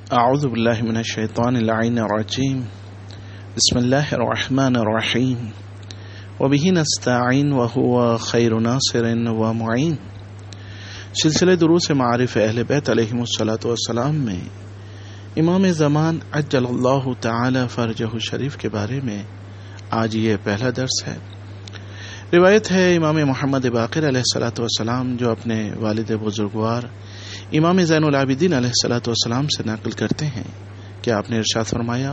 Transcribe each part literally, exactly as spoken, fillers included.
اعوذ باللہ من الشیطان اللعین الرجیم بسم اللہ الرحمن الرحیم وبہ نستعین وہو خیر ناصر ومعین. سلسلہ دروس معارف اہل بیت علیہم الصلاۃ والسلام میں امام زمان عجل اللہ تعالی فرجہ شریف کے بارے میں آج یہ پہلا درس ہے. روایت ہے امام محمد باقر علیہ الصلاۃ والسلام جو اپنے والد بزرگوار امام زین العابدین علیہ الصلاۃ والسلام سے نقل کرتے ہیں کہ آپ نے ارشاد فرمایا،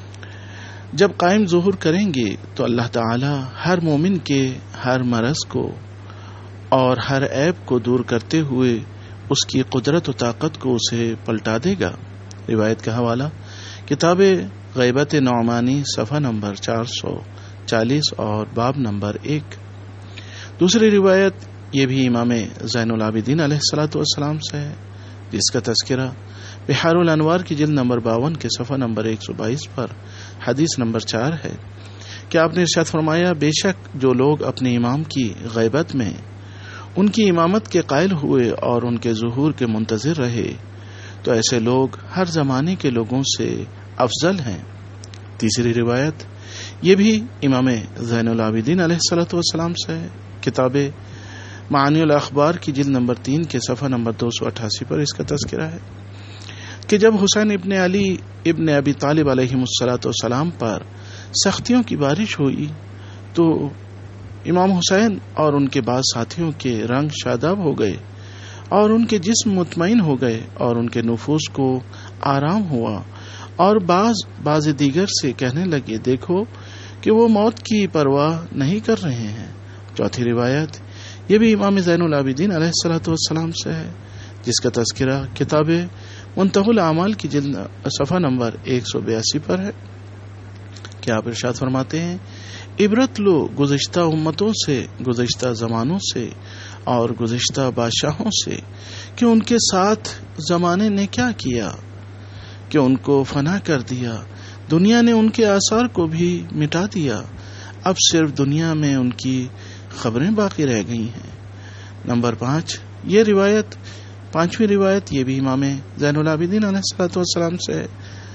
جب قائم ظہور کریں گے تو اللہ تعالی ہر مومن کے ہر مرض کو اور ہر عیب کو دور کرتے ہوئے اس کی قدرت و طاقت کو اسے پلٹا دے گا. روایت کا حوالہ کتاب غیبت نعمانی صفحہ نمبر چار سو چالیس اور باب نمبر ایک. دوسری روایت یہ بھی امام زین العابدین علیہ الصلاۃ والسلام سے ہے جس کا تذکرہ بحار الانوار کی جلد نمبر باون کے صفحہ نمبر ایک سو بائیس پر حدیث نمبر چار ہے کہ آپ نے ارشاد فرمایا، بے شک جو لوگ اپنے امام کی غیبت میں ان کی امامت کے قائل ہوئے اور ان کے ظہور کے منتظر رہے تو ایسے لوگ ہر زمانے کے لوگوں سے افضل ہیں. تیسری روایت یہ بھی امام زین العابدین علیہ الصلاۃ والسلام سے ہے. کتاب معانی الاخبار کی جلد نمبر تین کے صفحہ نمبر دو سو اٹھاسی پر اس کا تذکرہ ہے کہ جب حسین ابن علی ابن ابی طالب علیہ الصلاۃ والسلام پر سختیوں کی بارش ہوئی تو امام حسین اور ان کے بعض ساتھیوں کے رنگ شاداب ہو گئے اور ان کے جسم مطمئن ہو گئے اور ان کے نفوس کو آرام ہوا اور بعض بعض دیگر سے کہنے لگے، دیکھو کہ وہ موت کی پرواہ نہیں کر رہے ہیں. چوتھی روایت یہ بھی امام زین العابدین علیہ الصلاۃ والسلام سے ہے جس کا تذکرہ کتاب منتہی الاعمال کی جلد صفحہ نمبر ایک سو بیاسی پر ہے کہ آپ ارشاد فرماتے ہیں، عبرت لو گزشتہ امتوں سے، گزشتہ زمانوں سے اور گزشتہ بادشاہوں سے کہ ان کے ساتھ زمانے نے کیا کیا کہ ان کو فنا کر دیا، دنیا نے ان کے آثار کو بھی مٹا دیا، اب صرف دنیا میں ان کی خبریں باقی رہ گئی ہیں. نمبر پانچ یہ روایت پانچویں روایت یہ بھی امام زین العابدین علیہ الصلوۃ والسلام سے ہے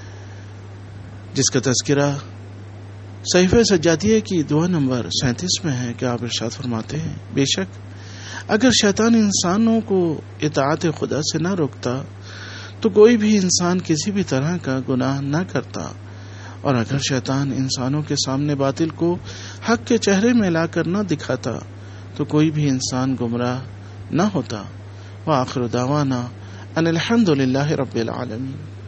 جس کا تذکرہ صحیفہ سجادیہ کی دعا نمبر سینتیس میں ہے کہ آپ ارشاد فرماتے ہیں، بے شک اگر شیطان انسانوں کو اطاعت خدا سے نہ روکتا تو کوئی بھی انسان کسی بھی طرح کا گناہ نہ کرتا، اور اگر شیطان انسانوں کے سامنے باطل کو حق کے چہرے میں لا کر نہ دکھاتا تو کوئی بھی انسان گمراہ نہ ہوتا. وآخر دعوانا ان الحمد للہ رب العالمین.